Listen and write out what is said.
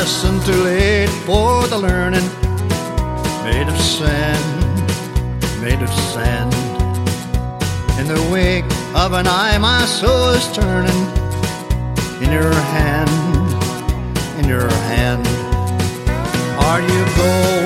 lesson too late for the learning. Made of sand, made of sand. In the wake of an eye my soul is turning. In your hand, in your hand. Are you gold?